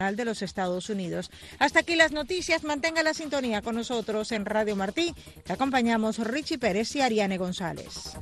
de los Estados Unidos. Hasta aquí las noticias. Mantenga la sintonía con nosotros en Radio Martí. Le acompañamos Richie Pérez y Ariane González.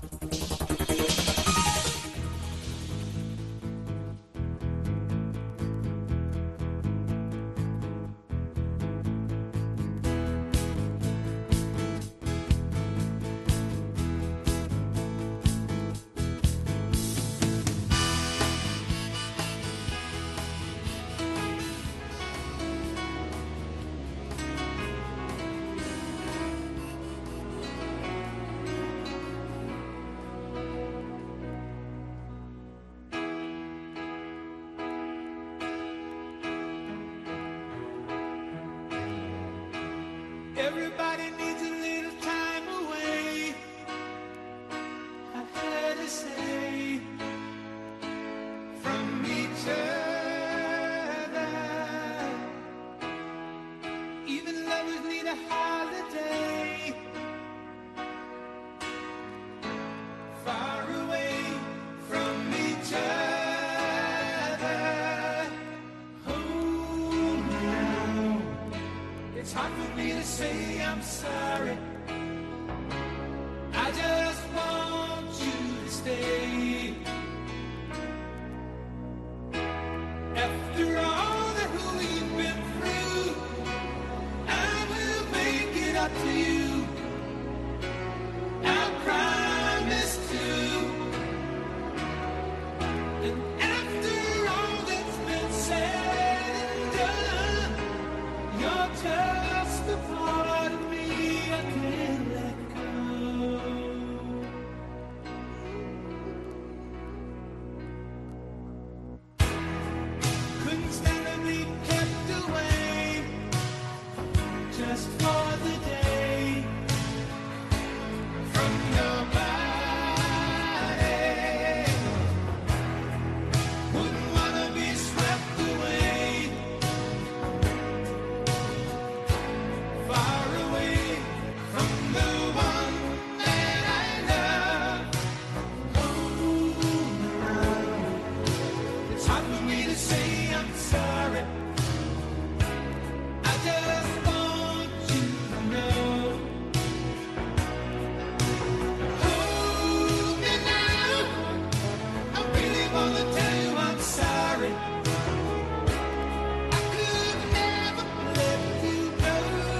Everybody needs a little time away, I've heard it say, from each other. Even lovers need a holiday, far away from each other. Oh, now it's hard for me to say I'm sorry. I just want you to stay. After all that we've been through, I will make it up to you. I promise to. And after all that's been said and done, you're just a part of me I can't let go. Couldn't stand to be kept away just for the day from your body. Wouldn't wanna be swept away, far away from the one that I love. Oh, no. It's hard for me to say I'm sorry. I just want you to know. Hold me now. I really wanna tell you I'm sorry. I could never let you go.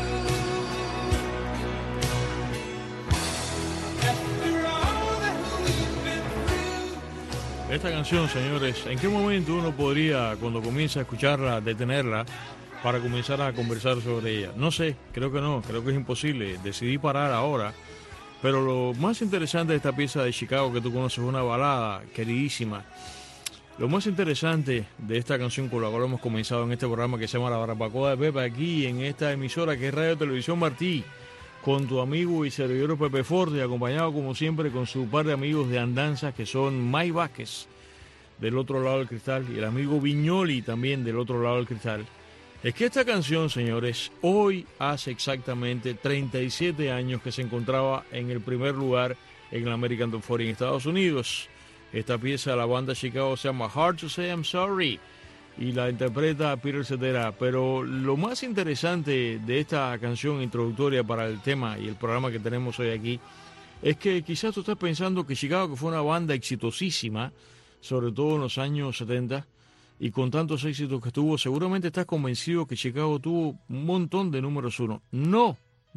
After all that we've been through. Esta canción, señores, ¿en qué momento uno podría, cuando comienza a escucharla, detenerla para comenzar a conversar sobre ella? No sé, creo que no, creo que es imposible. Decidí parar ahora, pero lo más interesante de esta pieza de Chicago que tú conoces es una balada queridísima. Lo más interesante de esta canción con la cual hemos comenzado en este programa que se llama La Barbacoa de Pepe, aquí en esta emisora que es Radio Televisión Martí, con tu amigo y servidor Pepe Forte, acompañado como siempre con su par de amigos de andanzas que son Mike Vázquez del otro lado del cristal y el amigo Viñoli también del otro lado del cristal. Es que esta canción, señores, hoy hace exactamente 37 años que se encontraba en el primer lugar en el American Top 40 en Estados Unidos. Esta pieza de la banda Chicago se llama Hard to Say I'm Sorry y la interpreta Peter Cetera. Pero lo más interesante de esta canción introductoria para el tema y el programa que tenemos hoy aquí es que quizás tú estás pensando que Chicago, que fue una banda exitosísima, sobre todo en los años 70, y con tantos éxitos que tuvo, seguramente estás convencido que Chicago tuvo un montón de números uno. No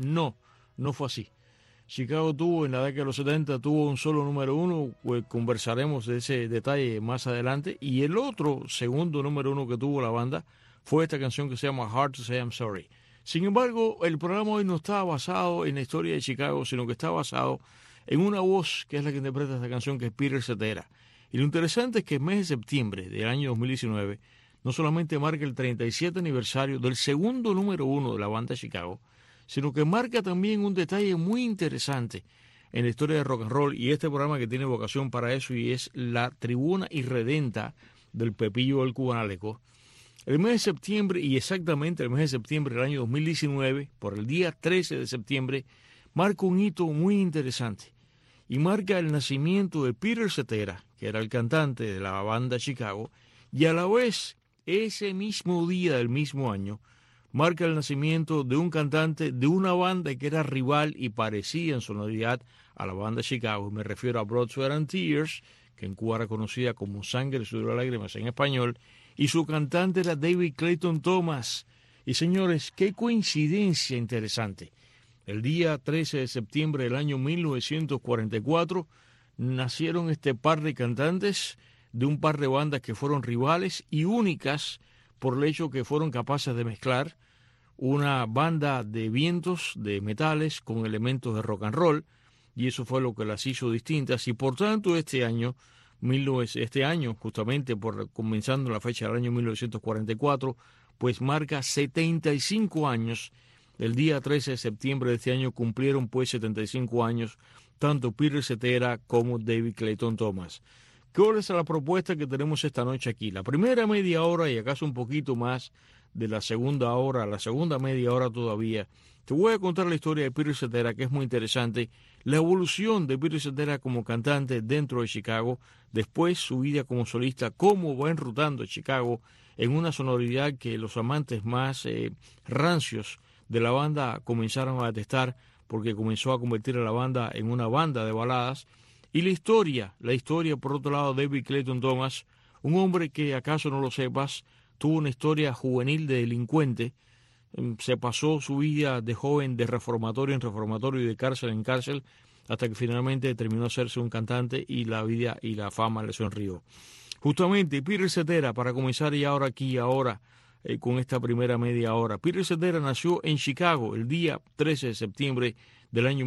fue así. Chicago tuvo, en la década de los 70, tuvo un solo número uno, pues conversaremos de ese detalle más adelante, y el otro segundo número uno que tuvo la banda fue esta canción que se llama Hard to Say I'm Sorry. Sin embargo, el programa hoy no está basado en la historia de Chicago, sino que está basado en una voz que es la que interpreta esta canción, que es Peter Cetera. Y lo interesante es que el mes de septiembre del año 2019 no solamente marca el 37 aniversario del segundo número uno de la banda Chicago, sino que marca también un detalle muy interesante en la historia de rock and roll, y este programa que tiene vocación para eso, y es la tribuna irredenta del Pepillo del Cubanaleco. El mes de septiembre, y exactamente el mes de septiembre del año 2019, por el día 13 de septiembre, marca un hito muy interesante, y marca el nacimiento de Peter Cetera, que era el cantante de la banda Chicago, y a la vez ese mismo día del mismo año, marca el nacimiento de un cantante de una banda que era rival y parecía en sonoridad a la banda Chicago. Me refiero a Blood, Sweat and Tears, que en Cuba era conocida como Sangre, Sudor y Lágrimas en español, y su cantante era David Clayton Thomas. Y señores, qué coincidencia interesante. El día 13 de septiembre del año 1944 nacieron este par de cantantes de un par de bandas que fueron rivales y únicas por el hecho que fueron capaces de mezclar una banda de vientos, de metales, con elementos de rock and roll, y eso fue lo que las hizo distintas. Y por tanto este año, justamente comenzando la fecha del año 1944, pues marca 75 años. El día 13 de septiembre de este año cumplieron pues 75 años tanto Peter Cetera como David Clayton Thomas. ¿Cuál es la propuesta que tenemos esta noche aquí? La primera media hora y acaso un poquito más de la segunda hora, la segunda media hora todavía, te voy a contar la historia de Peter Cetera, que es muy interesante, la evolución de Peter Cetera como cantante dentro de Chicago, después su vida como solista, cómo va enrutando Chicago en una sonoridad que los amantes más rancios de la banda comenzaron a detestar, porque comenzó a convertir a la banda en una banda de baladas. Y la historia, por otro lado, David Clayton Thomas, un hombre que, acaso no lo sepas, tuvo una historia juvenil de delincuente, se pasó su vida de joven de reformatorio en reformatorio y de cárcel en cárcel, hasta que finalmente terminó hacerse un cantante y la vida y la fama le sonrió. Justamente, Peter Cetera, para comenzar y ahora con esta primera media hora. Peter Cetera nació en Chicago el día 13 de septiembre del año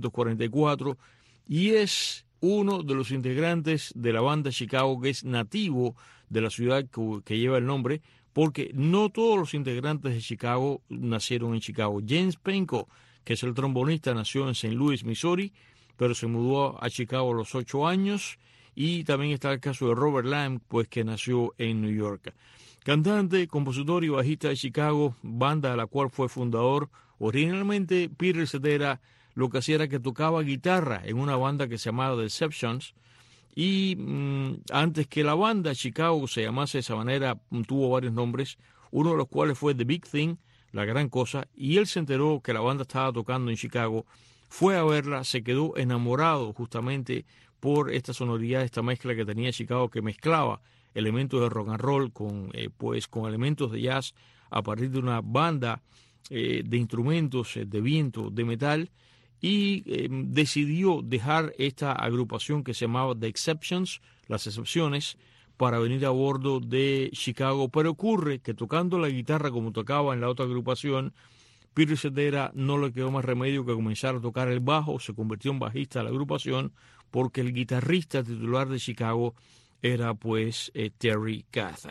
1944 y es uno de los integrantes de la banda Chicago, que es nativo de la ciudad que lleva el nombre, porque no todos los integrantes de Chicago nacieron en Chicago. James Penco, que es el trombonista, nació en St. Louis, Missouri, pero se mudó a Chicago a los 8 años, y también está el caso de Robert Lamb, pues que nació en New York. Cantante, compositor y bajista de Chicago, banda de la cual fue fundador. Originalmente Peter Cetera lo que hacía era que tocaba guitarra en una banda que se llamaba The Deceptions, y antes que la banda Chicago se llamase de esa manera, tuvo varios nombres, uno de los cuales fue The Big Thing, la gran cosa, y él se enteró que la banda estaba tocando en Chicago, fue a verla, se quedó enamorado justamente por esta sonoridad, esta mezcla que tenía Chicago, que mezclaba elementos de rock and roll con elementos de jazz a partir de una banda de instrumentos de viento, de metal, y decidió dejar esta agrupación que se llamaba The Exceptions, las excepciones, para venir a bordo de Chicago. Pero ocurre que tocando la guitarra como tocaba en la otra agrupación, Peter Cetera no le quedó más remedio que comenzar a tocar el bajo, se convirtió en bajista de la agrupación, porque el guitarrista titular de Chicago era pues Terry Kath.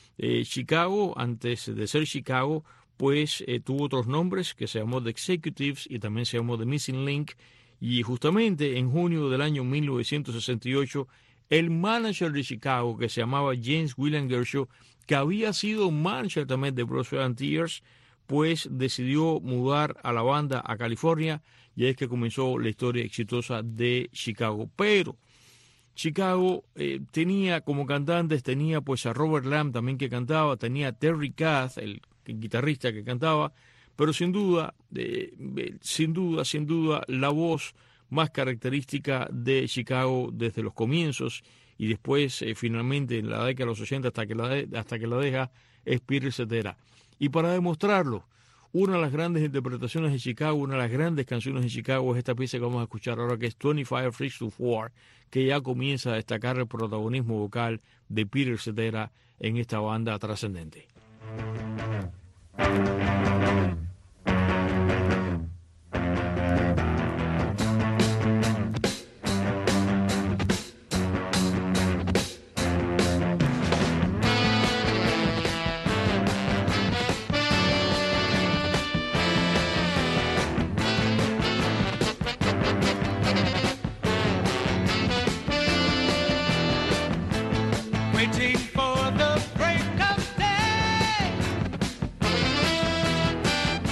Chicago, antes de ser Chicago, pues tuvo otros nombres, que se llamó The Executives y también se llamó The Missing Link, y justamente en junio del año 1968 el manager de Chicago, que se llamaba James William Gershaw, que había sido manager también de Blood, Sweat and Tears, pues decidió mudar a la banda a California, y es que comenzó la historia exitosa de Chicago. Pero Chicago tenía como cantantes, tenía pues a Robert Lamb también que cantaba, tenía a Terry Kath, el guitarrista que cantaba, pero sin duda, la voz más característica de Chicago desde los comienzos y después finalmente en la década de los 80 hasta que la deja es Peter Cetera. Y para demostrarlo, una de las grandes interpretaciones de Chicago, una de las grandes canciones de Chicago es esta pieza que vamos a escuchar ahora, que es 25 Freaks to 4, que ya comienza a destacar el protagonismo vocal de Peter Cetera en esta banda trascendente. Waiting for the break of day.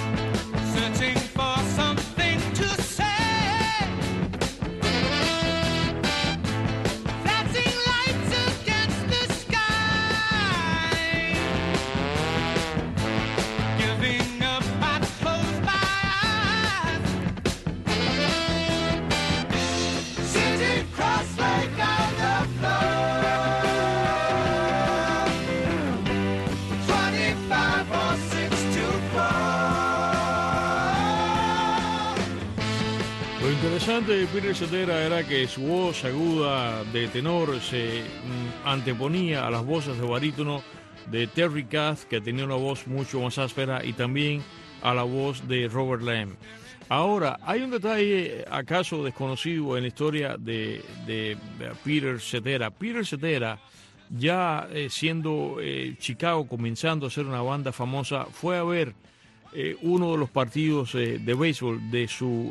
interesante de Peter Cetera era que su voz aguda de tenor se anteponía a las voces de barítono de Terry Kath, que tenía una voz mucho más áspera, y también a la voz de Robert Lamm. Ahora, hay un detalle acaso desconocido en la historia de Peter Cetera. Peter Cetera, ya siendo Chicago comenzando a ser una banda famosa, fue a ver uno de los partidos de béisbol de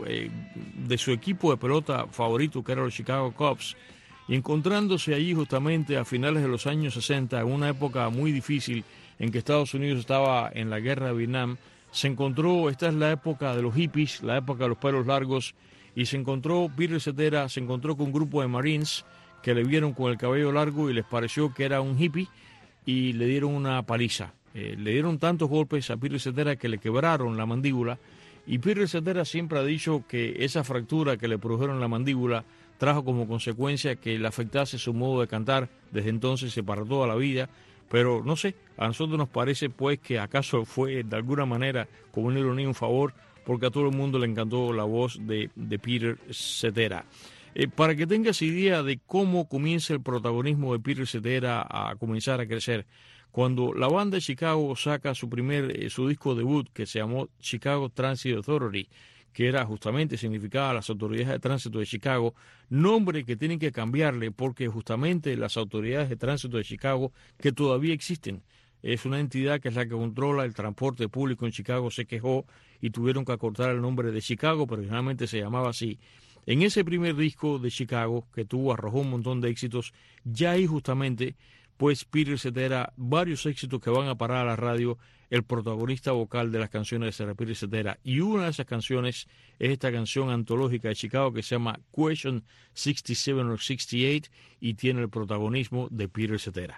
su equipo de pelota favorito, que era los Chicago Cubs, y encontrándose allí justamente a finales de los años 60, en una época muy difícil en que Estados Unidos estaba en la guerra de Vietnam, se encontró, esta es la época de los hippies, la época de los pelos largos, y se encontró, Peter Cetera se encontró con un grupo de Marines que le vieron con el cabello largo y les pareció que era un hippie y le dieron una paliza. Le dieron tantos golpes a Peter Cetera que le quebraron la mandíbula, y Peter Cetera siempre ha dicho que esa fractura que le produjeron en la mandíbula trajo como consecuencia que le afectase su modo de cantar. Desde entonces se para toda la vida, pero no sé, a nosotros nos parece pues que acaso fue de alguna manera como una ironía, un favor, porque a todo el mundo le encantó la voz de Peter Cetera. Para que tengas idea de cómo comienza el protagonismo de Peter Cetera a comenzar a crecer, cuando la banda de Chicago saca su disco debut, que se llamó Chicago Transit Authority, que era justamente, significaba las autoridades de tránsito de Chicago, nombre que tienen que cambiarle porque justamente las autoridades de tránsito de Chicago, que todavía existen, es una entidad que es la que controla el transporte público en Chicago, se quejó y tuvieron que acortar el nombre de Chicago, pero originalmente se llamaba así. En ese primer disco de Chicago, que arrojó un montón de éxitos, ya ahí justamente, pues Peter Cetera, varios éxitos que van a parar a la radio, el protagonista vocal de las canciones de Peter Cetera. Y una de esas canciones es esta canción antológica de Chicago que se llama Question 67 or 68 y tiene el protagonismo de Peter Cetera.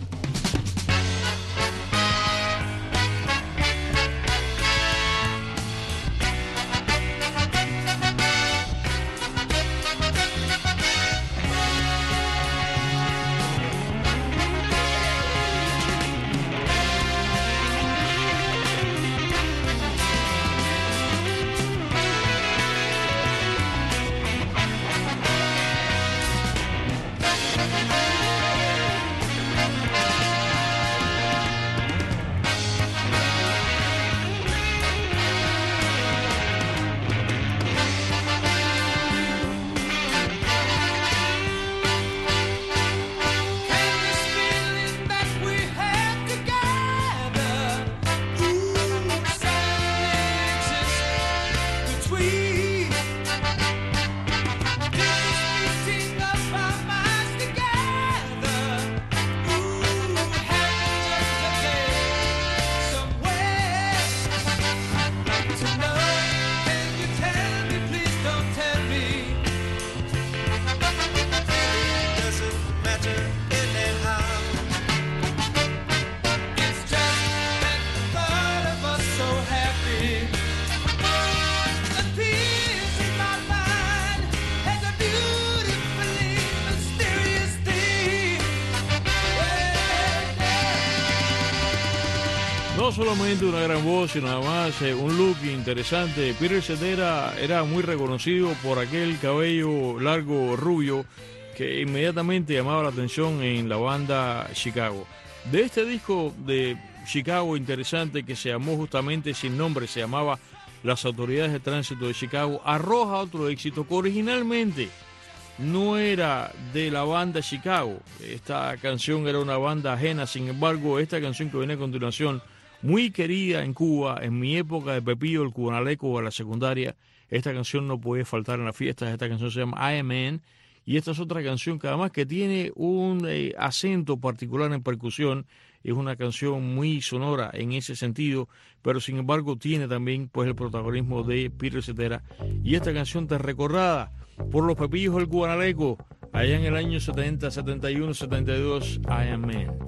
No solamente una gran voz, sino además un look interesante. Peter Cetera era muy reconocido por aquel cabello largo rubio que inmediatamente llamaba la atención en la banda Chicago. De este disco de Chicago interesante que se llamó justamente sin nombre, se llamaba Las Autoridades de Tránsito de Chicago, arroja otro éxito que originalmente no era de la banda Chicago. Esta canción era una banda ajena, sin embargo, esta canción que viene a continuación, muy querida en Cuba, en mi época de Pepillo, el cubanaleco de la secundaria, esta canción no puede faltar en las fiestas. Esta canción se llama I Am Man, y esta es otra canción que además que tiene un acento particular en percusión. Es una canción muy sonora en ese sentido, pero sin embargo tiene también pues el protagonismo de Peter Cetera, y esta canción tan recordada por los Pepillos del cubanaleco allá en el año 70, 71, 72, I Am Man.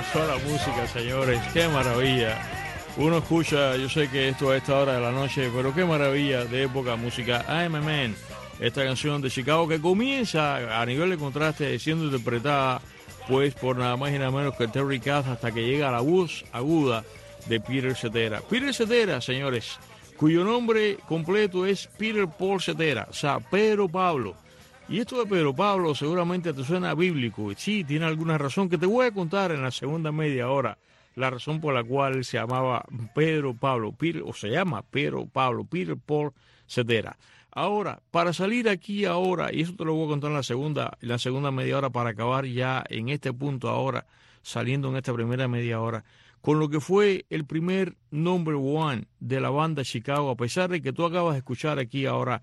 comenzó la música, señores. Qué maravilla. Uno escucha, yo sé que esto a esta hora de la noche, pero qué maravilla de época música. I'm a Man, esta canción de Chicago que comienza a nivel de contraste siendo interpretada pues por nada más y nada menos que Terry Kath hasta que llega a la voz aguda de Peter Cetera. Peter Cetera, señores, cuyo nombre completo es Peter Paul Cetera, o sea, Pedro Pablo. Y esto de Pedro Pablo seguramente te suena bíblico. Sí, tiene alguna razón que te voy a contar en la segunda media hora. La razón por la cual se llamaba Pedro Pablo, o se llama Pedro Pablo, Peter Paul Cetera. Ahora, para salir aquí ahora, y eso te lo voy a contar en la segunda media hora para acabar ya en este punto ahora, saliendo en esta primera media hora, con lo que fue el primer number one de la banda Chicago, a pesar de que tú acabas de escuchar aquí ahora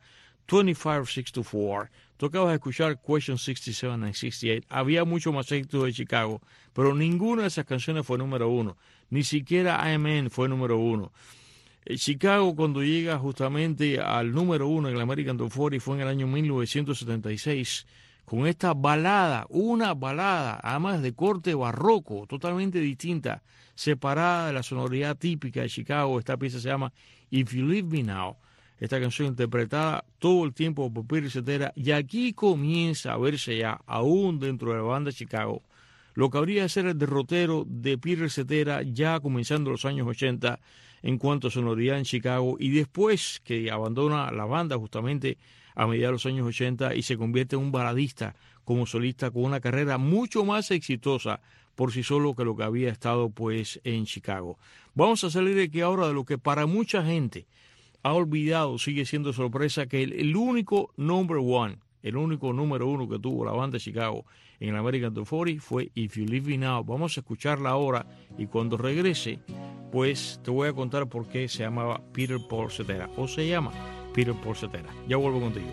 2564, tú acabas de escuchar Question 67 and 68, había mucho más éxito de Chicago, pero ninguna de esas canciones fue número uno, ni siquiera I'm a Man fue número uno. Chicago, cuando llega justamente al número uno en el American Top 40, fue en el año 1976, con esta balada, una balada, además de corte barroco, totalmente distinta, separada de la sonoridad típica de Chicago. Esta pieza se llama If You Leave Me Now. Esta canción interpretada todo el tiempo por Peter Cetera, y aquí comienza a verse ya, aún dentro de la banda Chicago, lo que habría de ser el derrotero de Peter Cetera ya comenzando los años 80 en cuanto a sonoridad en Chicago, y después que abandona la banda justamente a mediados de los años 80 y se convierte en un baladista como solista con una carrera mucho más exitosa por sí solo que lo que había estado pues en Chicago. Vamos a salir de aquí ahora de lo que para mucha gente ha olvidado, sigue siendo sorpresa, que el único number one, el único número uno que tuvo la banda de Chicago en el American Top 40 fue If You Leave Me Now. Vamos a escucharla ahora y cuando regrese, pues te voy a contar por qué se llamaba Peter Paul Cetera, o se llama Peter Paul Cetera. Ya vuelvo contigo.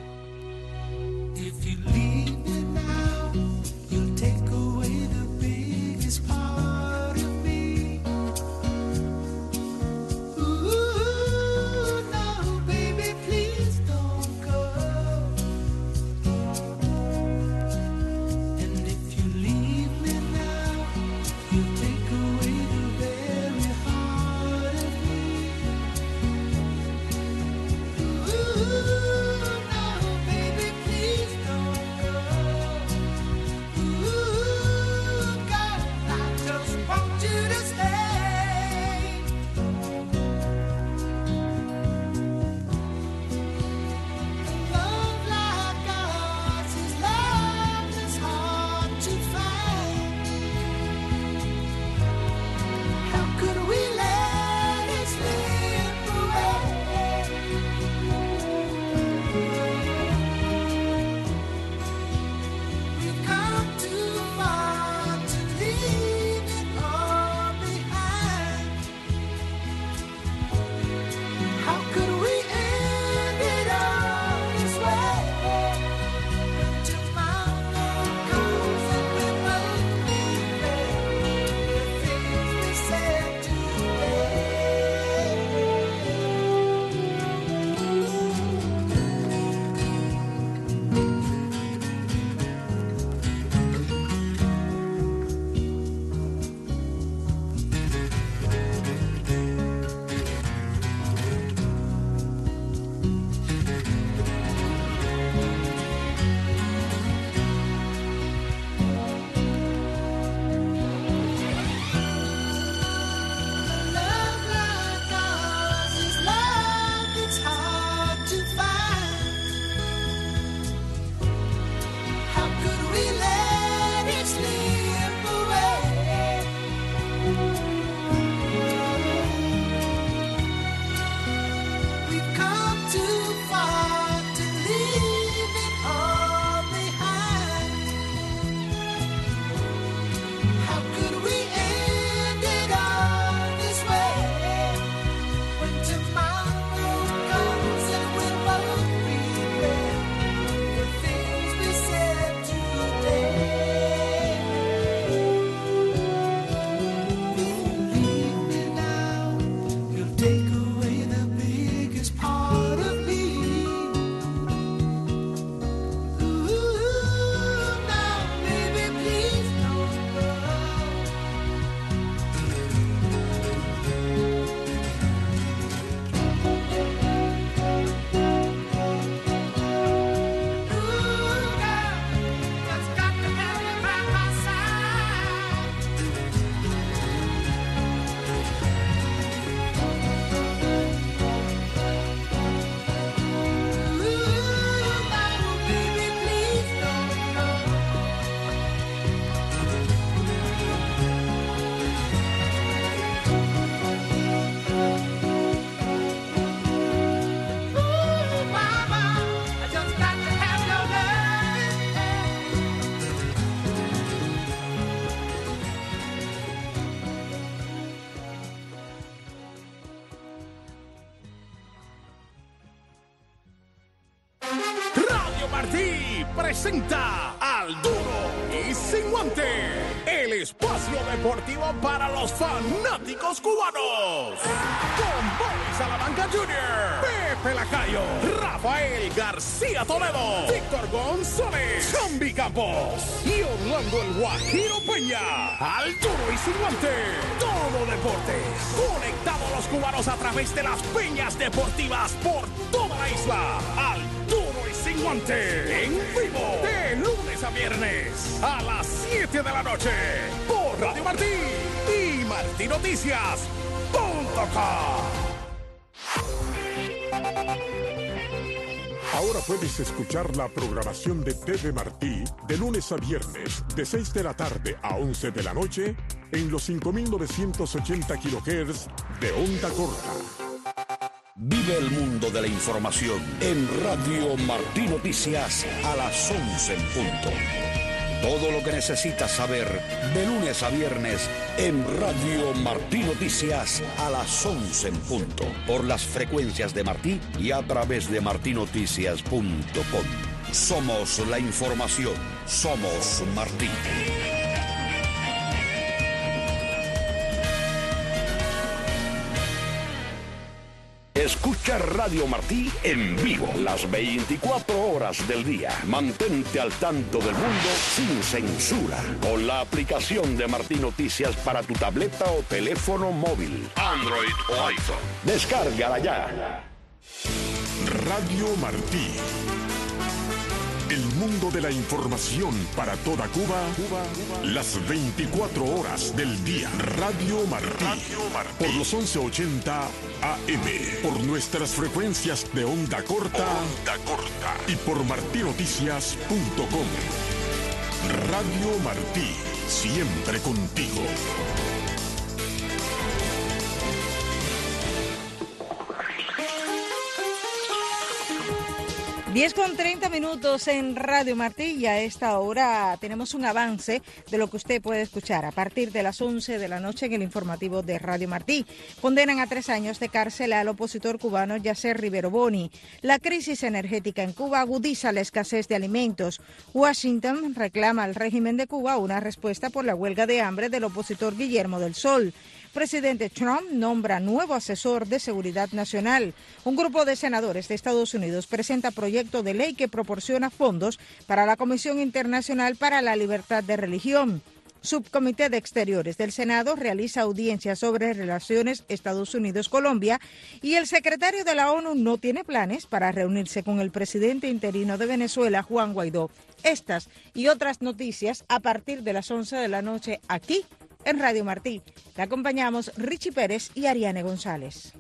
If you leave me now, you'll take away the biggest part of me. Ooh, no, baby, please don't go. And if you leave me now, you'll take away the very heart of me. Ooh, no, Radio Martí presenta Al Duro y Sin Guante, el espacio deportivo para los fanáticos cubanos. Con Bobby Salamanca Jr., Pepe Lacayo, Rafael García Toledo, Víctor González, Jambi Campos y Orlando el Guajiro Peña. Al Duro y Sin Guante, todo deportes. Conectados los cubanos a través de las peñas deportivas por toda la isla. Al Duro y Sin Guante, en vivo, de lunes a viernes, a las 7 de la noche, por Radio Martí y martinoticias.com. Ahora puedes escuchar la programación de TV Martí de lunes a viernes, de 6 de la tarde a 11 de la noche, en los 5.980 kHz de onda corta. Vive el mundo de la información en Radio Martí Noticias a las 11 en punto. Todo lo que necesitas saber de lunes a viernes en Radio Martí Noticias a las 11 en punto. Por las frecuencias de Martí y a través de martinoticias.com. Somos la información. Somos Martí. Escucha Radio Martí en vivo las 24 horas del día. Mantente al tanto del mundo sin censura con la aplicación de Martí Noticias para tu tableta o teléfono móvil, Android o iPhone. Descárgala ya. Radio Martí. El mundo de la información para toda Cuba, las 24 horas del día. Radio Martí. Por los 1180 AM. Por nuestras frecuencias de onda corta. Y por martinoticias.com. Radio Martí. Siempre contigo. 10:30 en Radio Martí, y a esta hora tenemos un avance de lo que usted puede escuchar a partir de las 11 de la noche en el informativo de Radio Martí. Condenan a 3 años de cárcel al opositor cubano Yacer Rivero Boni. La crisis energética en Cuba agudiza la escasez de alimentos. Washington reclama al régimen de Cuba una respuesta por la huelga de hambre del opositor Guillermo del Sol. Presidente Trump nombra nuevo asesor de seguridad nacional. Un grupo de senadores de Estados Unidos presenta proyecto de ley que proporciona fondos para la Comisión Internacional para la Libertad de Religión. Subcomité de Exteriores del Senado realiza audiencias sobre relaciones Estados Unidos-Colombia, y el secretario de la ONU no tiene planes para reunirse con el presidente interino de Venezuela, Juan Guaidó. Estas y otras noticias a partir de las 11 de la noche aquí en Radio Martí. Le acompañamos Richie Pérez y Ariane González.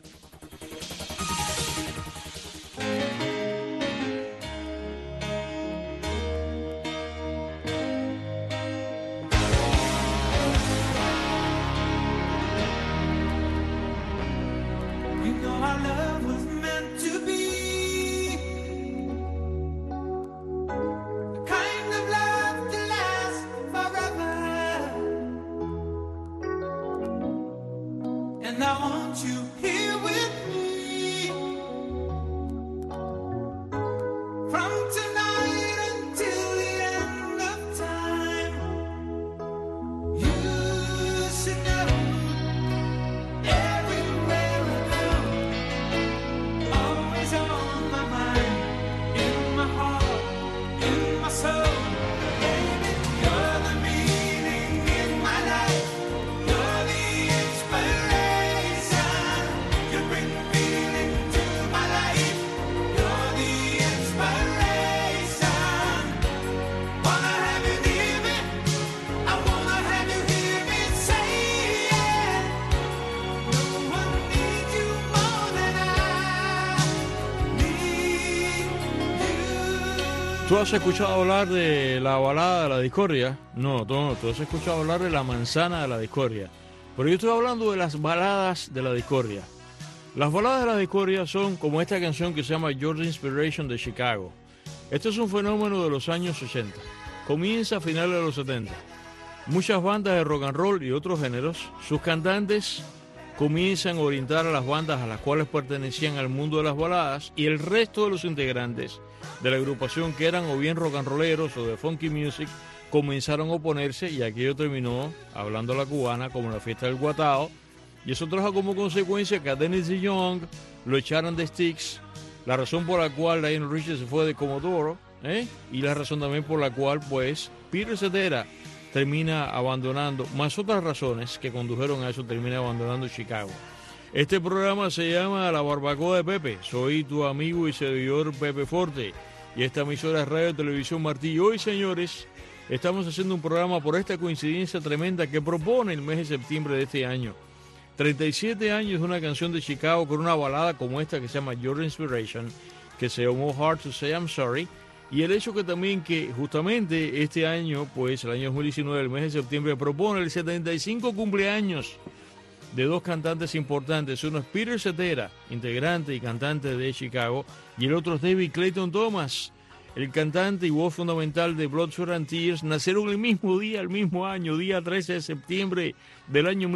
¿Tú has escuchado hablar de la balada de la discordia? No, tú has escuchado hablar de la manzana de la discordia. Pero yo estoy hablando de las baladas de la discordia. Las baladas de la discordia son como esta canción que se llama Georgia Inspiration de Chicago. Este es un fenómeno de los años 80. Comienza a finales de los 70. Muchas bandas de rock and roll y otros géneros, sus cantantes comienzan a orientar a las bandas a las cuales pertenecían al mundo de las baladas, y el resto de los integrantes de la agrupación, que eran o bien rock and rolleros o de funky music, comenzaron a oponerse, y aquello terminó, hablando a la cubana, como la fiesta del Guatao, y eso trajo como consecuencia que a Dennis DeYoung lo echaran de Styx, la razón por la cual Lionel Richie se fue de Commodore, y la razón también por la cual pues Peter Cetera termina abandonando, más otras razones que condujeron a eso, termina abandonando Chicago. Este programa se llama La Barbacoa de Pepe. Soy tu amigo y servidor Pepe Forte, y esta emisora es Radio Televisión Martí. Y hoy, señores, estamos haciendo un programa por esta coincidencia tremenda que propone el mes de septiembre de este año. 37 años de una canción de Chicago con una balada como esta que se llama Your Inspiration, que se llamó Hard to Say I'm Sorry, y el hecho que también que justamente este año, pues el año 2019, el mes de septiembre, propone el 75 cumpleaños de dos cantantes importantes. Uno es Peter Cetera, integrante y cantante de Chicago, y el otro es David Clayton Thomas, el cantante y voz fundamental de Blood, Sweat and Tears. Nacieron el mismo día, el mismo año, día 13 de septiembre del año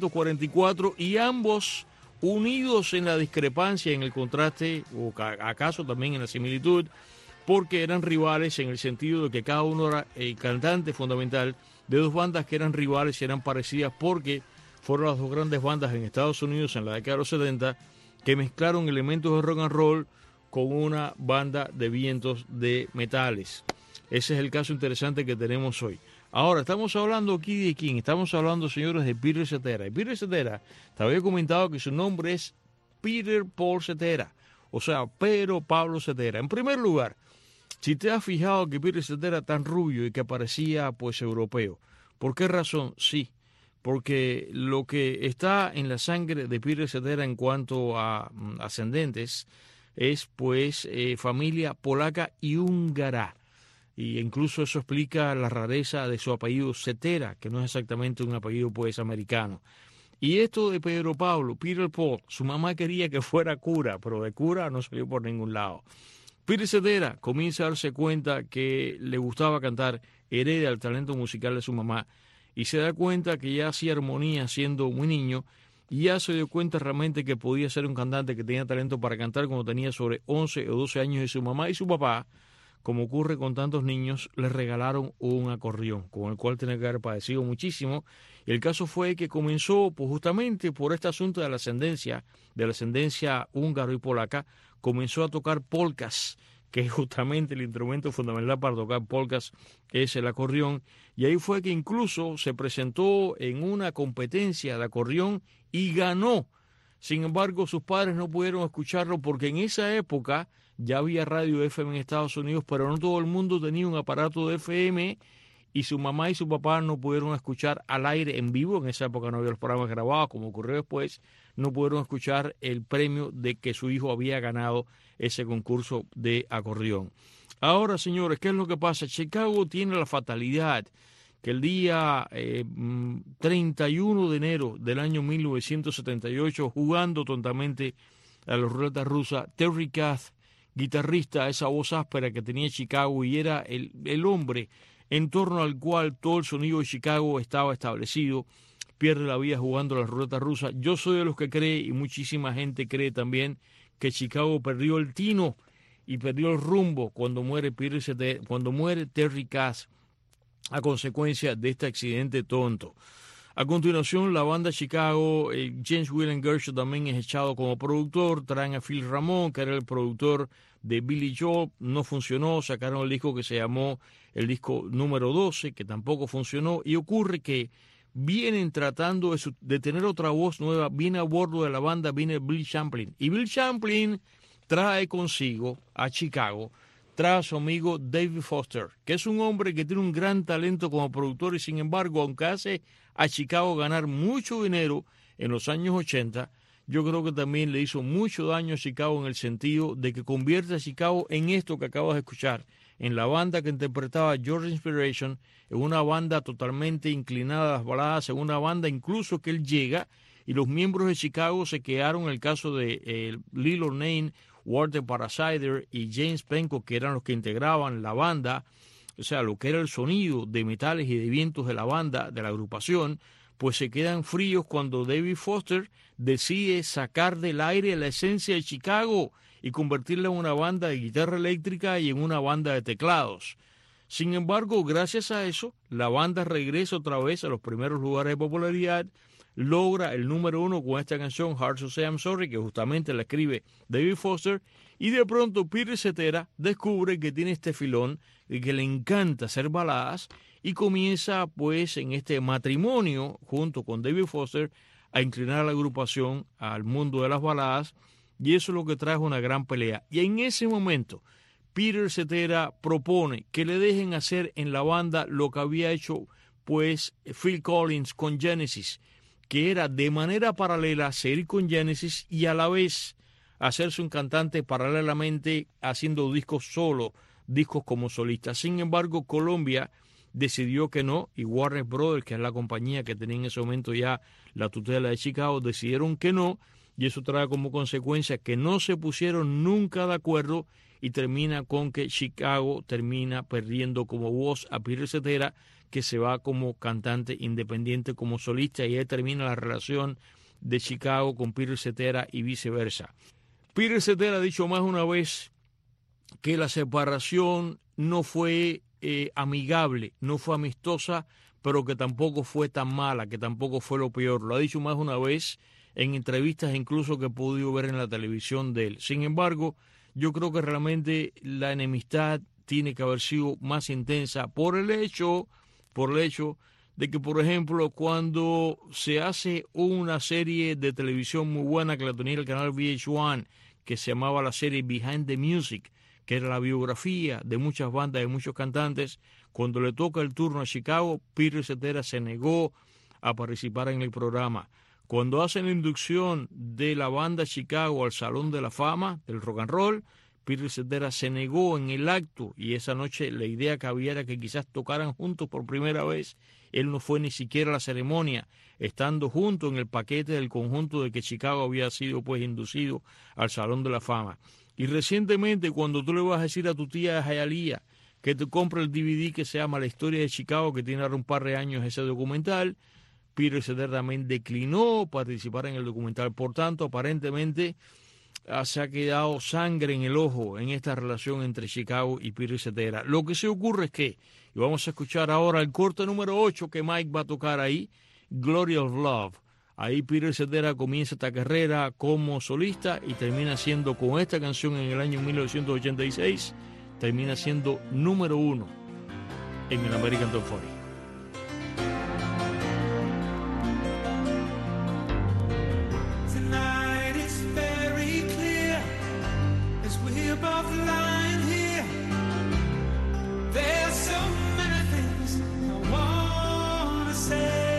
1944, y ambos unidos en la discrepancia, en el contraste, o acaso también en la similitud, porque eran rivales en el sentido de que cada uno era el cantante fundamental de dos bandas que eran rivales y eran parecidas, porque fueron las dos grandes bandas en Estados Unidos en la década de los 70 que mezclaron elementos de rock and roll con una banda de vientos de metales. Ese es el caso interesante que tenemos hoy. Ahora, estamos hablando aquí de quién. Estamos hablando, señores, de Peter Cetera. Y Peter Cetera, te había comentado que su nombre es Peter Paul Cetera, o sea, Pedro Pablo Cetera. En primer lugar, si te has fijado que Peter Cetera era tan rubio y que parecía pues europeo, ¿por qué razón? Sí, porque lo que está en la sangre de Peter Cetera en cuanto a ascendentes es pues familia polaca y húngara, y incluso eso explica la rareza de su apellido Cetera, que no es exactamente un apellido pues americano. Y esto de Pedro Pablo, Peter Paul, su mamá quería que fuera cura, pero de cura no salió por ningún lado. Peter Cetera comienza a darse cuenta que le gustaba cantar, hereda el talento musical de su mamá, y se da cuenta que ya hacía armonía siendo muy niño, y ya se dio cuenta realmente que podía ser un cantante que tenía talento para cantar cuando tenía sobre 11 o 12 años, y su mamá y su papá, como ocurre con tantos niños, le regalaron un acordeón, con el cual tenía que haber padecido muchísimo. Y el caso fue que comenzó pues, justamente por este asunto de la ascendencia húngaro y polaca, comenzó a tocar polcas, que justamente el instrumento fundamental para tocar polcas es el acordeón, y ahí fue que incluso se presentó en una competencia de acordeón y ganó. Sin embargo, sus padres no pudieron escucharlo porque en esa época ya había radio FM en Estados Unidos, pero no todo el mundo tenía un aparato de FM, y su mamá y su papá no pudieron escuchar al aire en vivo. En esa época no había los programas grabados, como ocurrió después. No pudieron escuchar el premio de que su hijo había ganado ese concurso de acordeón. Ahora, señores, ¿qué es lo que pasa? Chicago tiene la fatalidad que el día 31 de enero del año 1978, jugando tontamente a la ruleta rusa, Terry Kath, guitarrista, esa voz áspera que tenía Chicago y era el hombre en torno al cual todo el sonido de Chicago estaba establecido, pierde la vida jugando a la ruleta rusa. Yo soy de los que cree, y muchísima gente cree también, que Chicago perdió el tino y perdió el rumbo cuando muere Terry Kath a consecuencia de este accidente tonto. A continuación, la banda Chicago, James William Gershon también es echado como productor, traen a Phil Ramone, que era el productor de Billy Joel, no funcionó, sacaron el disco que se llamó el disco número 12, que tampoco funcionó, y ocurre que vienen tratando de tener otra voz nueva, viene a bordo de la banda, viene Bill Champlin, y Bill Champlin trae consigo a Chicago, trae a su amigo David Foster, que es un hombre que tiene un gran talento como productor, y sin embargo, aunque hace a Chicago ganar mucho dinero en los años 80, yo creo que también le hizo mucho daño a Chicago en el sentido de que convierte a Chicago en esto que acabas de escuchar, en la banda que interpretaba Your Inspiration, en una banda totalmente inclinada a las baladas, en una banda incluso que él llega, y los miembros de Chicago se quedaron, en el caso de Lil Ornane, Walter Parasider y James Penco, que eran los que integraban la banda, o sea, lo que era el sonido de metales y de vientos de la banda, de la agrupación, pues se quedan fríos cuando David Foster decide sacar del aire la esencia de Chicago y convertirla en una banda de guitarra eléctrica y en una banda de teclados. Sin embargo, gracias a eso, la banda regresa otra vez a los primeros lugares de popularidad, logra el número 1 con esta canción Hard to Say I'm Sorry, que justamente la escribe David Foster, y de pronto Peter Cetera descubre que tiene este filón y que le encanta hacer baladas y comienza pues en este matrimonio junto con David Foster a inclinar a la agrupación al mundo de las baladas, y eso es lo que trae una gran pelea. Y en ese momento Peter Cetera propone que le dejen hacer en la banda lo que había hecho pues Phil Collins con Genesis, que era de manera paralela seguir con Genesis y a la vez hacerse un cantante paralelamente haciendo discos solo, discos como solista. Sin embargo, Columbia decidió que no, y Warner Brothers, que es la compañía que tenía en ese momento ya la tutela de Chicago, decidieron que no, y eso trae como consecuencia que no se pusieron nunca de acuerdo, y termina con que Chicago termina perdiendo como voz a Peter Cetera, que se va como cantante independiente, como solista, y ahí termina la relación de Chicago con Peter Cetera y viceversa. Peter Cetera ha dicho más una vez que la separación no fue amigable, no fue amistosa, pero que tampoco fue tan mala, que tampoco fue lo peor. Lo ha dicho más una vez en entrevistas incluso que he podido ver en la televisión de él. Sin embargo, yo creo que realmente la enemistad tiene que haber sido más intensa por el hecho de que, por ejemplo, cuando se hace una serie de televisión muy buena que la tenía el canal VH1, que se llamaba la serie Behind the Music, que era la biografía de muchas bandas, de muchos cantantes, cuando le toca el turno a Chicago, Peter Cetera se negó a participar en el programa. Cuando hacen la inducción de la banda Chicago al Salón de la Fama del Rock and Roll, Peter Cetera se negó en el acto, y esa noche la idea que había era que quizás tocaran juntos por primera vez. Él no fue ni siquiera a la ceremonia, estando junto en el paquete del conjunto de que Chicago había sido pues inducido al Salón de la Fama. Y recientemente, cuando tú le vas a decir a tu tía Hialeah que te compre el DVD que se llama La Historia de Chicago, que tiene ahora un par de años ese documental, Peter Cetera también declinó participar en el documental. Por tanto, aparentemente se ha quedado sangre en el ojo en esta relación entre Chicago y Peter Cetera. Lo que se ocurre es que, y vamos a escuchar ahora el corte número 8 que Mike va a tocar ahí, Glory of Love. Ahí Peter Cetera comienza esta carrera como solista y termina siendo, con esta canción en el año 1986, termina siendo número 1 en el American Top 40. Tonight it's very clear as we're above the line here. There's so many things I wanna say.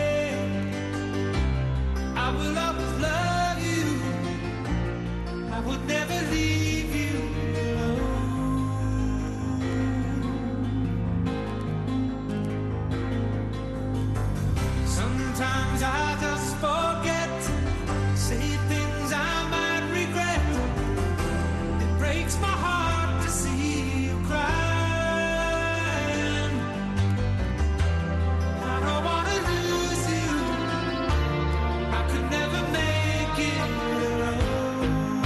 I will always love you. I would never leave you alone. Sometimes I just forget, say things I might regret. It breaks my heart to see you crying. I don't wanna lose you. I could never make it alone.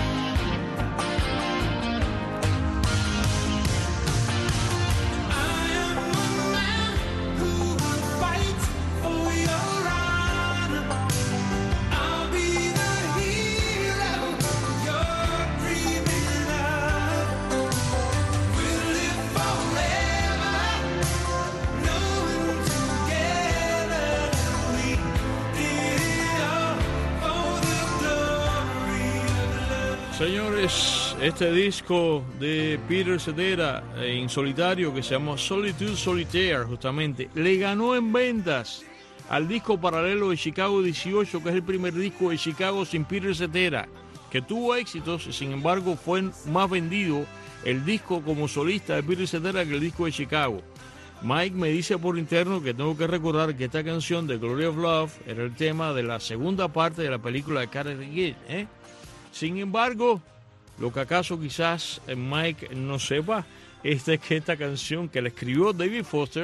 I am a man who will fight for your honor. I'll be the hero you're dreaming of. We'll live forever, knowing together we did it all for the glory of love. Señores, este disco de Peter Cetera en solitario, que se llama Solitude Solitaire, justamente, le ganó en ventas al disco paralelo de Chicago 18, que es el primer disco de Chicago sin Peter Cetera, que tuvo éxitos. Sin embargo, fue más vendido el disco como solista de Peter Cetera que el disco de Chicago. Mike me dice por interno que tengo que recordar que esta canción de Glory of Love era el tema de la segunda parte de la película de Karate Kid, ¿eh? Sin embargo, lo que acaso quizás Mike no sepa es de que esta canción que la escribió David Foster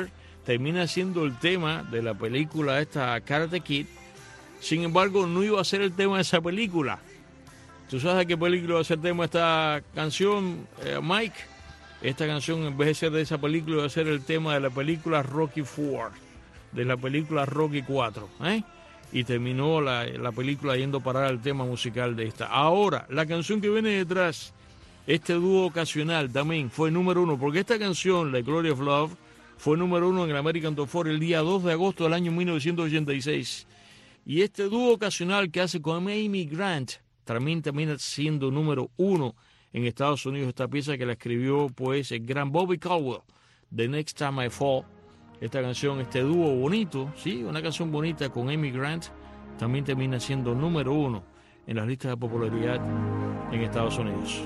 termina siendo el tema de la película esta Karate Kid. Sin embargo, no iba a ser el tema de esa película. ¿Tú sabes a qué película va a ser el tema de esta canción, Mike? Esta canción, en vez de ser de esa película, va a ser el tema de la película Rocky IV, de la película Rocky IV, y terminó la película yendo a parar al tema musical de esta. Ahora, la canción que viene detrás, este dúo ocasional también fue número 1, porque esta canción, la Glory of Love, fue número 1 en el American Top 40 el día 2 de agosto del año 1986. Y este dúo ocasional que hace con Amy Grant también termina siendo número 1 en Estados Unidos. Esta pieza que la escribió pues el gran Bobby Caldwell, The Next Time I Fall. Esta canción, este dúo bonito, sí, una canción bonita con Amy Grant, también termina siendo número 1 en las listas de popularidad en Estados Unidos.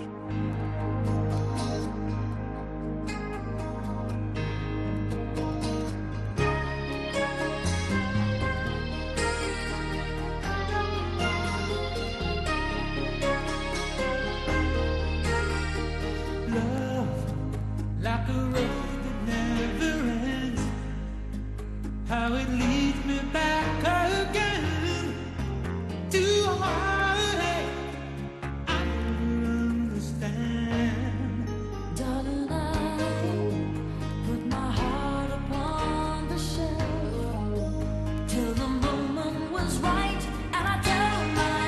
Like a road that never ends, how it leads me back again to a heartache I don't understand. Darling, I put my heart upon the shelf till the moment was right, and I tell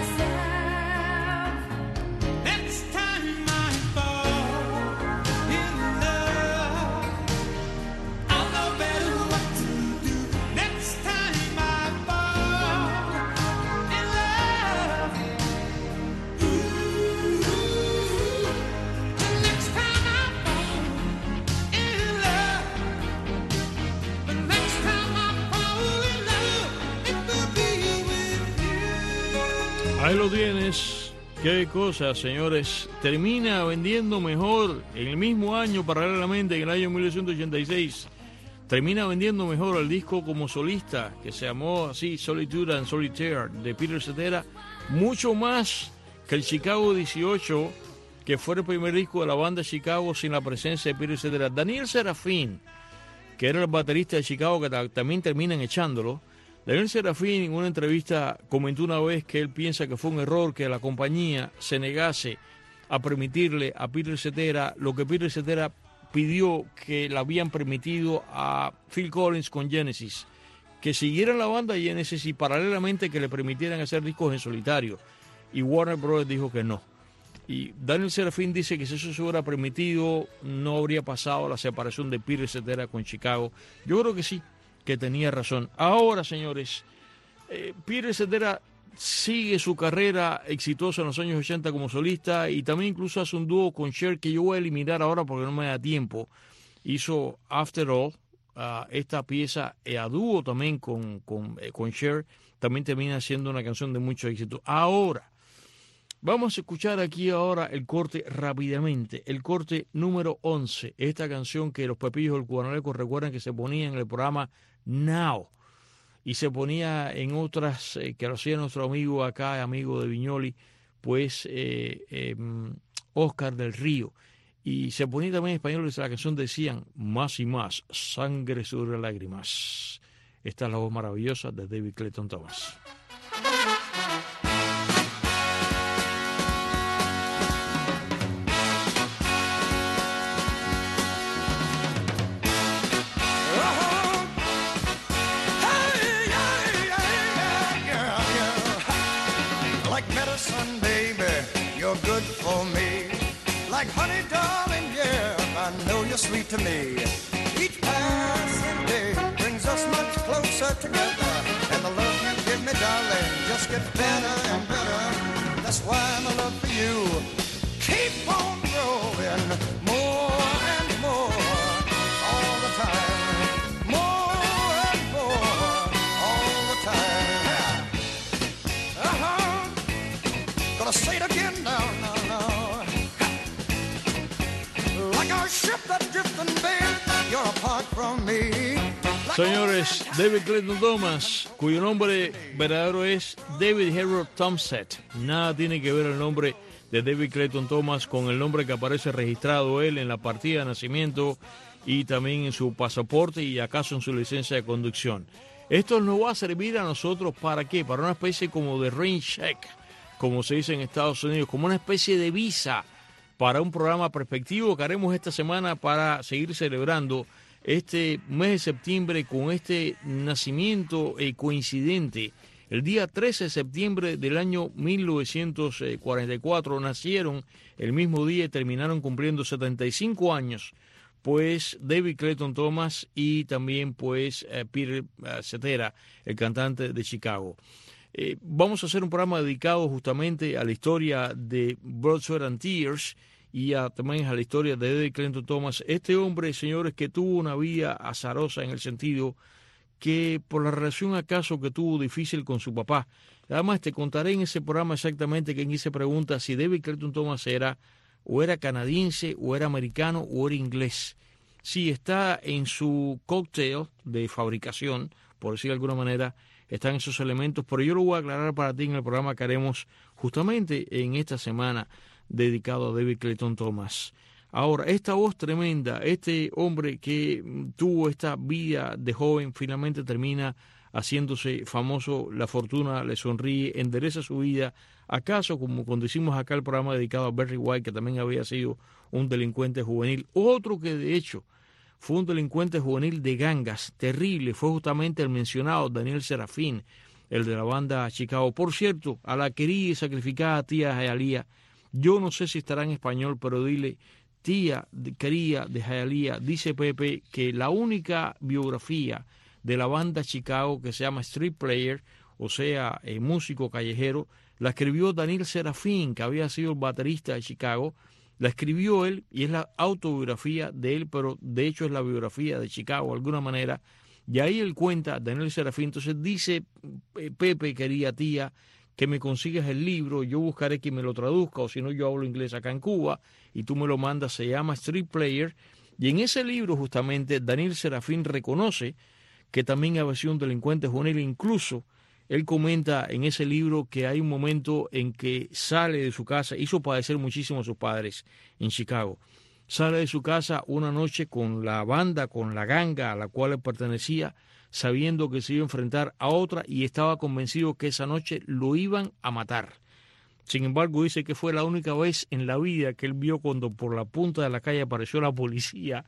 myself, Next time I fall in love, I'll know better what to do. Next time I fall in love, ooh, the next time I fall in love, the next time I fall in love, it will be with you. Ahí lo tienes. Qué cosa, señores. Termina vendiendo mejor en el mismo año, paralelamente, en el año 1986. Termina vendiendo mejor el disco como solista, que se llamó así, Solitude and Solitaire, de Peter Cetera, mucho más que el Chicago 18, que fue el primer disco de la banda Chicago sin la presencia de Peter Cetera. Daniel Serafín, que era el baterista de Chicago, que también terminan echándolo. Daniel Serafín en una entrevista comentó una vez que él piensa que fue un error que la compañía se negase a permitirle a Peter Cetera lo que Peter Cetera pidió que le habían permitido a Phil Collins con Genesis, que siguieran la banda Genesis y paralelamente que le permitieran hacer discos en solitario. Y Warner Bros. Dijo que no. Y Daniel Serafín dice que si eso se hubiera permitido, no habría pasado la separación de Peter Cetera con Chicago. Yo creo que sí, que tenía razón. Ahora, señores, Peter Cetera sigue su carrera exitosa en los años 80 como solista y también incluso hace un dúo con Cher, que yo voy a eliminar ahora porque no me da tiempo. Hizo After All, esta pieza a dúo también con Cher, también termina siendo una canción de mucho éxito. Ahora, vamos a escuchar aquí ahora el corte rápidamente, el corte número 11, esta canción que los pepillos del Cubanalecos recuerdan que se ponía en el programa Now y se ponía en otras que lo hacía nuestro amigo acá, amigo de Viñoli, pues Oscar del Río, y se ponía también en español, la canción decían Más y Más, Sangre sobre Lágrimas. Esta es la voz maravillosa de David Clayton Thomas. Good for me, like honey, darling, yeah, I know you're sweet to me. Each passing day brings us much closer together, and the love you give me, darling, just gets better and better. That's why my love for you keep on growing more and more all the time, more and more all the time. Gonna say it again now. Señores, David Clayton Thomas, cuyo nombre verdadero es David Harold Thompset. Nada tiene que ver el nombre de David Clayton Thomas con el nombre que aparece registrado él en la partida de nacimiento y también en su pasaporte y acaso en su licencia de conducción. Esto nos va a servir a nosotros ¿para qué? Para una especie como de rain check, como se dice en Estados Unidos, como una especie de visa para un programa perspectivo que haremos esta semana para seguir celebrando este mes de septiembre con este nacimiento coincidente. El día 13 de septiembre del año 1944 nacieron el mismo día y terminaron cumpliendo 75 años, pues David Clayton Thomas y también pues Peter Cetera, el cantante de Chicago. Vamos a hacer un programa dedicado justamente a la historia de Blood, Sweat and Tears y también a la historia de David Clayton Thomas. Este hombre, señores, que tuvo una vida azarosa en el sentido que por la relación acaso que tuvo difícil con su papá. Además, te contaré en ese programa exactamente que quien se pregunta si David Clayton Thomas era canadiense, o era americano, o era inglés. Sí, está en su cóctel de fabricación, por decir de alguna manera, están esos elementos, pero yo lo voy a aclarar para ti en el programa que haremos justamente en esta semana dedicado a David Clayton Thomas. Ahora, esta voz tremenda, este hombre que tuvo esta vida de joven, finalmente termina haciéndose famoso, la fortuna le sonríe, endereza su vida, acaso como cuando hicimos acá el programa dedicado a Barry White, que también había sido un delincuente juvenil, otro que de hecho fue un delincuente juvenil de gangas, terrible, fue justamente el mencionado Daniel Serafín, el de la banda Chicago. Por cierto, a la querida y sacrificada tía Hialeah, yo no sé si estará en español, pero dile: tía querida de Hialeah, dice Pepe que la única biografía de la banda Chicago que se llama Street Player, o sea, músico callejero, la escribió Daniel Serafín, que había sido el baterista de Chicago. La escribió él y es la autobiografía de él, pero de hecho es la biografía de Chicago de alguna manera. Y ahí él cuenta, Daniel Serafín, entonces dice: Pepe, querida tía, que me consigas el libro, yo buscaré quien me lo traduzca, o si no yo hablo inglés acá en Cuba, y tú me lo mandas, se llama Street Player. Y en ese libro justamente Daniel Serafín reconoce que también había sido un delincuente juvenil. Incluso él comenta en ese libro que hay un momento en que sale de su casa, hizo padecer muchísimo a sus padres en Chicago, sale de su casa una noche con la banda, con la ganga a la cual él pertenecía, sabiendo que se iba a enfrentar a otra y estaba convencido que esa noche lo iban a matar. Sin embargo, dice que fue la única vez en la vida que él vio cuando por la punta de la calle apareció la policía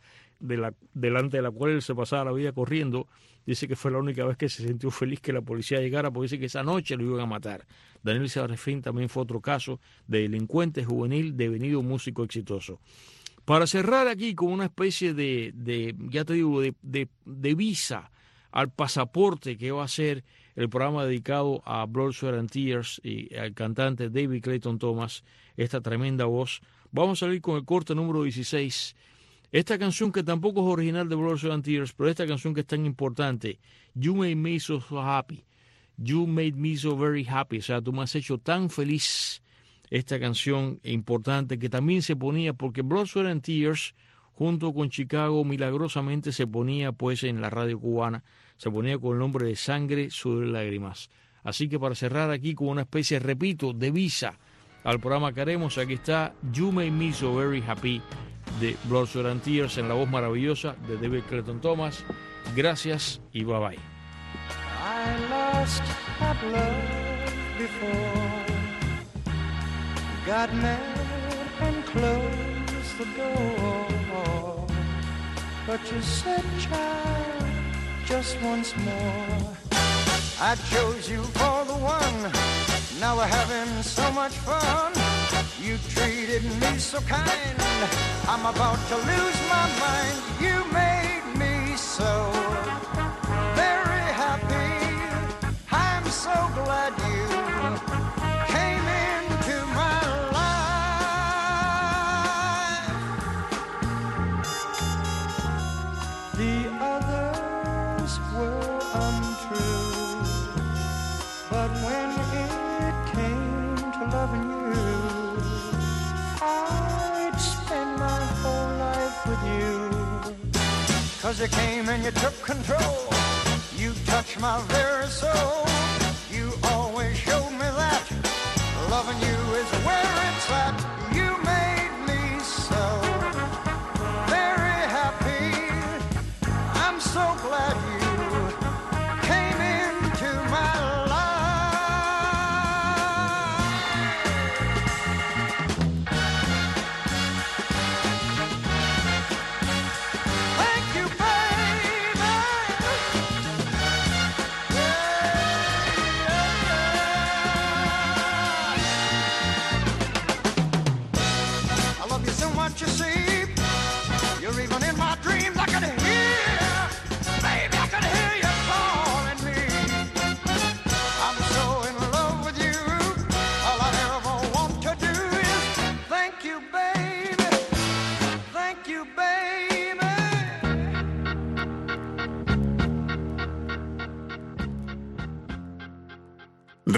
delante de la cual él se pasaba la vida corriendo. Dice que fue la única vez que se sintió feliz que la policía llegara, porque dice que esa noche lo iban a matar. Daniel Serafín también fue otro caso de delincuente juvenil devenido músico exitoso. Para cerrar aquí con una especie ya te digo, de visa al pasaporte que va a ser el programa dedicado a Blood, Sweat and Tears y al cantante David Clayton Thomas, esta tremenda voz, vamos a salir con el corte número 16. Esta canción que tampoco es original de Blood, Sweat and Tears, pero esta canción que es tan importante, You Made Me So Happy, You Made Me So Very Happy, o sea, tú me has hecho tan feliz. Esta canción importante que también se ponía, porque Blood, Sweat and Tears, junto con Chicago, milagrosamente se ponía pues en la radio cubana, se ponía con el nombre de Sangre, Sudor y Lágrimas. Así que para cerrar aquí con una especie, repito, de visa al programa que haremos, aquí está You Made Me So Very Happy de Blood, Sweat and Tears en la voz maravillosa de David Clayton Thomas. Gracias y bye bye. I lost that love before, got mad and closed the door, but you said, child, just once more. I chose you for the one, now we're having so much fun. You treated me so kind, I'm about to lose my mind. You made me so very happy, I'm so glad you came into my life. The others were untrue, but when it came to loving you, I'd spend my whole life with you. 'Cause you came and you took control, you touched my very soul. You always showed me that loving you is where it's at. You made me so very happy,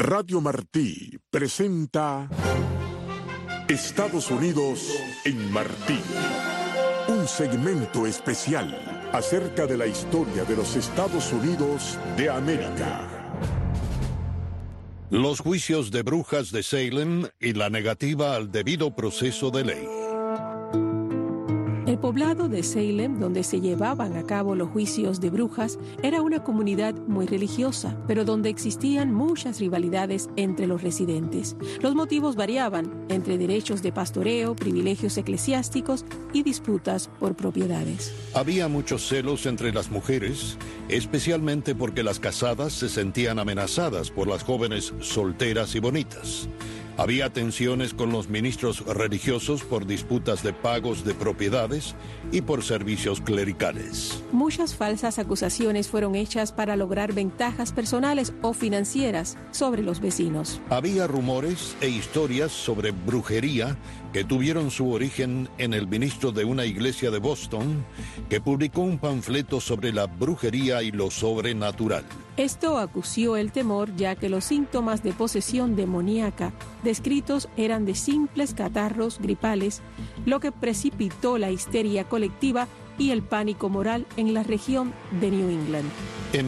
Radio Martí presenta Estados Unidos en Martí. Un segmento especial acerca de la historia de los Estados Unidos de América. Los juicios de brujas de Salem y la negativa al debido proceso de ley. El poblado de Salem, donde se llevaban a cabo los juicios de brujas, era una comunidad muy religiosa, pero donde existían muchas rivalidades entre los residentes. Los motivos variaban entre derechos de pastoreo, privilegios eclesiásticos y disputas por propiedades. Había muchos celos entre las mujeres, especialmente porque las casadas se sentían amenazadas por las jóvenes solteras y bonitas. Había tensiones con los ministros religiosos por disputas de pagos de propiedades y por servicios clericales. Muchas falsas acusaciones fueron hechas para lograr ventajas personales o financieras sobre los vecinos. Había rumores e historias sobre brujería que tuvieron su origen en el ministro de una iglesia de Boston, que publicó un panfleto sobre la brujería y lo sobrenatural. Esto acució el temor, ya que los síntomas de posesión demoníaca descritos eran de simples catarros gripales, lo que precipitó la histeria colectiva y el pánico moral en la región de New England. En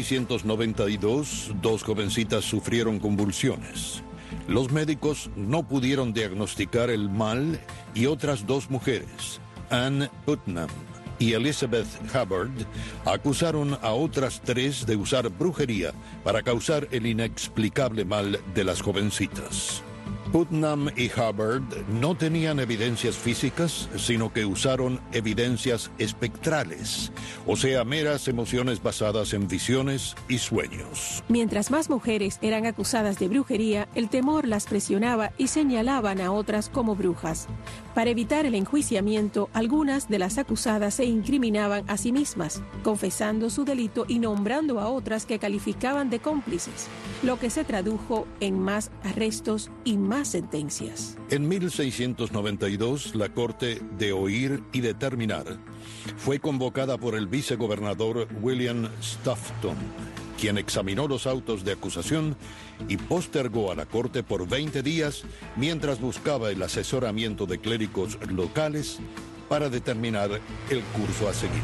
1692, dos jovencitas sufrieron convulsiones. Los médicos no pudieron diagnosticar el mal y otras dos mujeres, Anne Putnam y Elizabeth Hubbard, acusaron a otras tres de usar brujería para causar el inexplicable mal de las jovencitas. Putnam y Hubbard no tenían evidencias físicas, sino que usaron evidencias espectrales, o sea, meras emociones basadas en visiones y sueños. Mientras más mujeres eran acusadas de brujería, el temor las presionaba y señalaban a otras como brujas. Para evitar el enjuiciamiento, algunas de las acusadas se incriminaban a sí mismas, confesando su delito y nombrando a otras que calificaban de cómplices, lo que se tradujo en más arrestos y más sentencias. En 1692, la Corte de Oír y Determinar fue convocada por el vicegobernador William Stoughton, quien examinó los autos de acusación y postergó a la Corte por 20 días mientras buscaba el asesoramiento de clérigos locales para determinar el curso a seguir.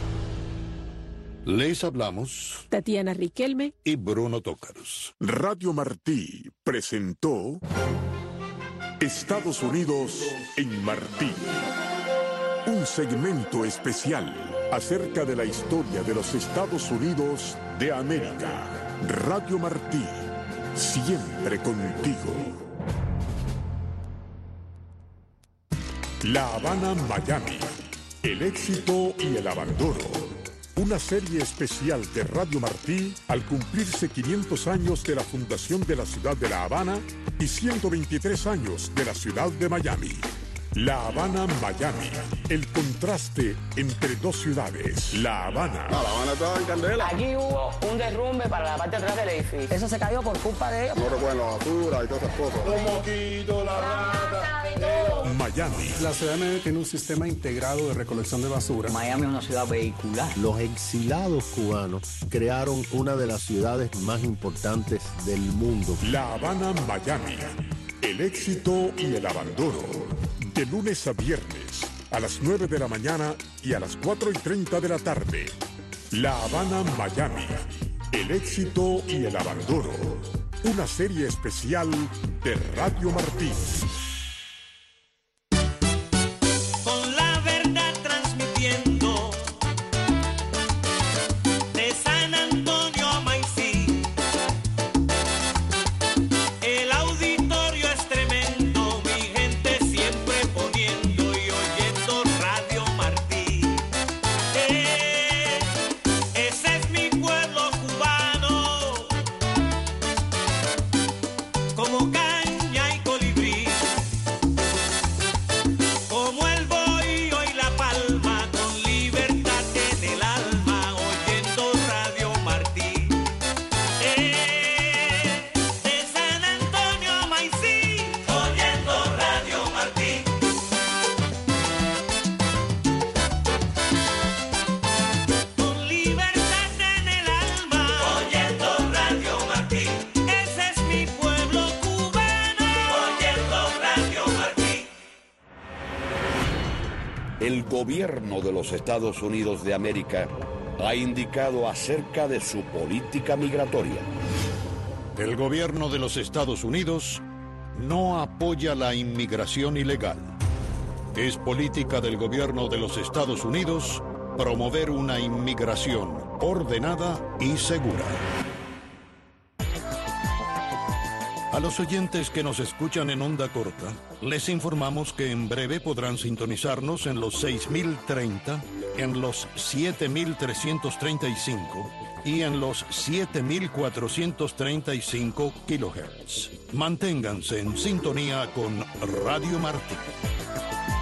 Les hablamos Tatiana Riquelme y Bruno Tócaros. Radio Martí presentó Estados Unidos en Martí. Un segmento especial acerca de la historia de los Estados Unidos de América. Radio Martí, siempre contigo. La Habana, Miami. El éxito y el abandono. Una serie especial de Radio Martí al cumplirse 500 años de la fundación de la ciudad de La Habana y 123 años de la ciudad de Miami. La Habana, Miami. El contraste entre dos ciudades. La Habana. No, La Habana estaba en candela. Aquí hubo un derrumbe para la parte de atrás del edificio. Eso se cayó por culpa de ellos. No recuerdan la basura y todas esas cosas. Los mosquitos, la rata. Miami. La ciudad de Miami tiene un sistema integrado de recolección de basura. Miami es una ciudad vehicular. Los exilados cubanos crearon una de las ciudades más importantes del mundo. La Habana, Miami. El éxito y el abandono. De lunes a viernes, a las 9 de la mañana y a las 4:30 de la tarde. La Habana, Miami. El éxito y el abandono. Una serie especial de Radio Martí. Con la verdad transmitiendo de San Antonio a Maicí. El auditorio es tremendo, mi gente siempre poniendo y oyendo Radio Martí. Ese es mi pueblo cubano, como caña y colibrí. el gobierno de los Estados Unidos de América ha indicado acerca de su política migratoria. El gobierno de los Estados Unidos no apoya la inmigración ilegal. Es política del gobierno de los Estados Unidos promover una inmigración ordenada y segura. A los oyentes que nos escuchan en onda corta, les informamos que en breve podrán sintonizarnos en los 6030, en los 7335 y en los 7435 kilohertz. Manténganse en sintonía con Radio Martí.